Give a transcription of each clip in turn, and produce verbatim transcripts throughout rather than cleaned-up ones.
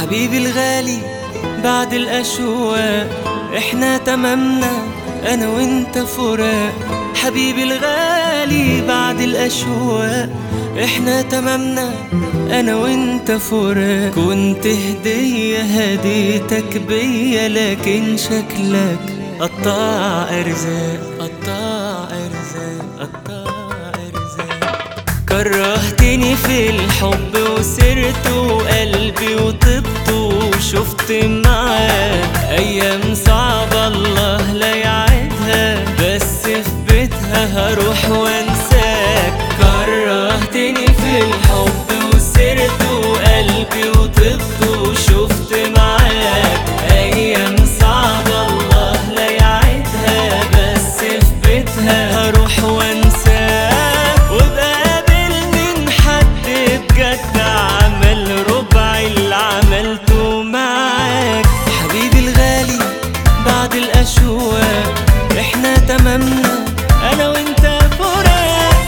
حبيبي الغالي بعد الأشواق احنا تمامنا أنا وانت فراق. حبيبي الغالي بعد الأشواق احنا تمامنا أنا وانت فراق. كنت هدية هديتك بيا لكن شكلك قطاع أرزاق قطاع أرزاق قطاع أرزاق. كرهتني في الحب وسرت وقلبي وطبت وشفت معاك أيام صعبة الله لا يعيدها، بس في بيتها هروح وانساك. كرهتني في الحب وسرت وقلبي وطبت وشفت معاك أيام صعبة الله لا يعيدها، بس في بيتها هروح وانساك. وبقابل من حد بجد عمل ربع اللي عملته معاك. حبيبي الغالي بعد الأشواق احنا تمامنا أنا وانت فراق.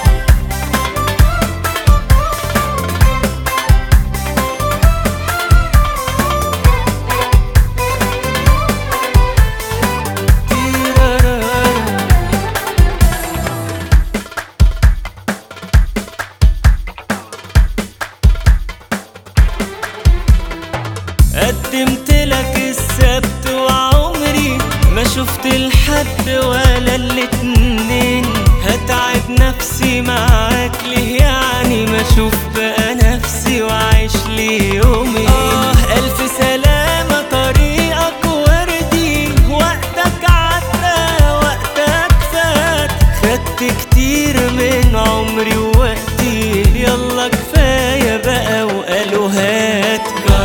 قدمت لك السبت وعمري ما شفت الحد ولا الاتنين. هتعب نفسي معاك ليه يعني ما اشوف بقى نفسي وعيش لي يومي. آه ألف سلامة طريقك وردي، وقتك عدى وقتك فات. خدت كتير من عمري ووقتي يلا كفاية بقى وقالوا هات.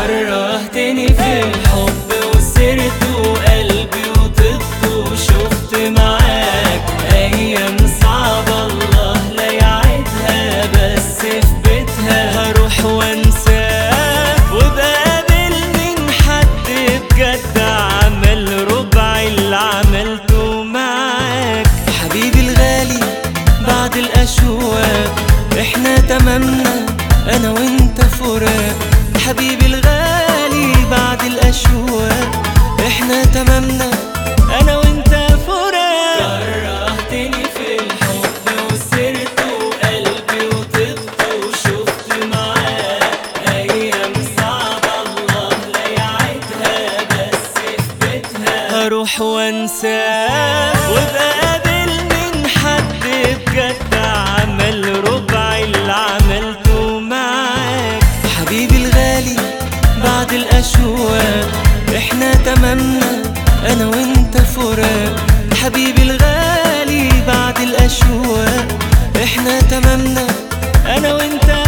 كرهتني في الحب وسرت وقلبي وطبت وشفت معاك أيام صعبة الله لا يعيدها، بس في بيتها هروح وانساك. وبقابل من حد بجد عمل ربع اللي عملته معاك. حبيبي الغالي بعد الأشواق احنا تمامنا أنا وانت فراق. حبيبي الغالي بعد الأشواق احنا تمامنا أنا وانت فراق. كرهتني في الحب وسرت وقلبي وطبت وشفت معاك أيام صعبة الله لا يعيدها، بس في بيتها هروح وانساك. وبقابل من حد بجد عمل ربع اللي عملته معاك. حبيبي الغالي بعد الأشواق احنا تمامنا أنا وانت فراق. حبيبي الغالي بعد الأشواق احنا تمامنا أنا وانت